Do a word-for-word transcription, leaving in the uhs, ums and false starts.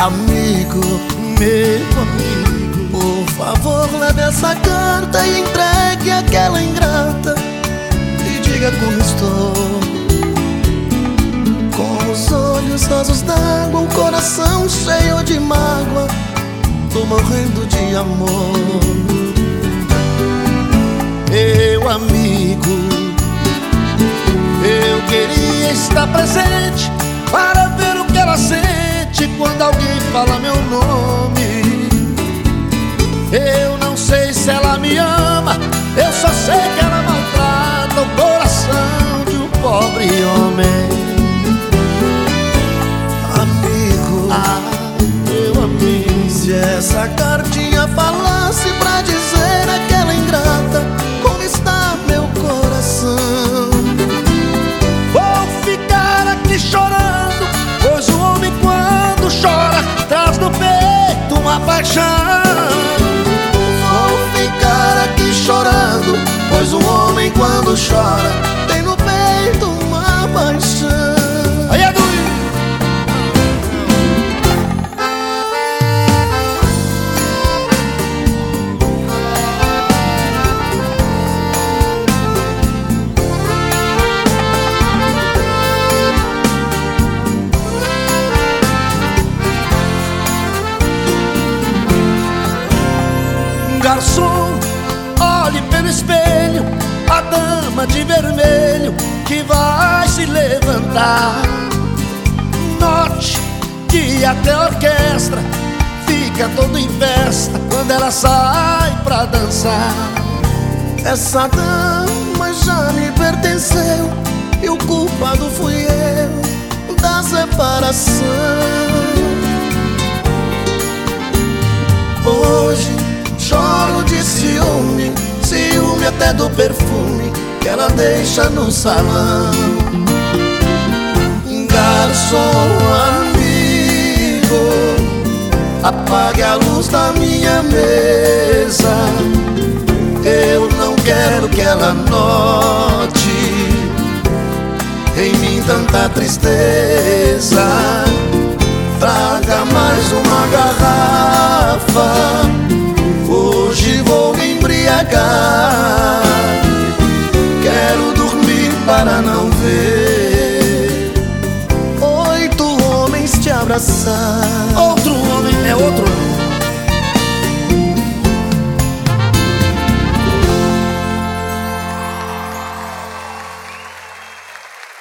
Amigo, meu amigo, por favor leve essa carta e entregue àquela ingrata e diga como estou. Com os olhos rasos d'água, o coração cheio de mágoa, tô morrendo de amor. Meu amigo, eu queria estar presente para ver o que ela sente quando alguém fala meu nome. Eu não sei se ela me ama, eu só sei que ela maltrata o coração de um pobre homem. Amigo, ah, meu amigo, se essa cartinha falasse pra dizer àquela ingrata como está meu coração, vou ficar aqui chorando, pois o homem quando chora traz no peito uma paixão. Vou ficar aqui chorando, pois o homem quando chora tem no peito uma paixão. Aí é doido. Garçom, olhe pelo espelho a dama de vermelho que vai se levantar. Note que até a orquestra fica toda em festa quando ela sai pra dançar. Essa dama já me pertenceu e o culpado fui eu da separação. Hoje choro de ciúme, ciúme até do perfume que ela deixa no salão. Garçom amigo, apague a luz da minha mesa. Eu não quero que ela note em mim tanta tristeza. Traga mais uma garrafa, hoje vou me embriagar. Quero dormir para não ver oito homens te abraçar. Outro homem é outro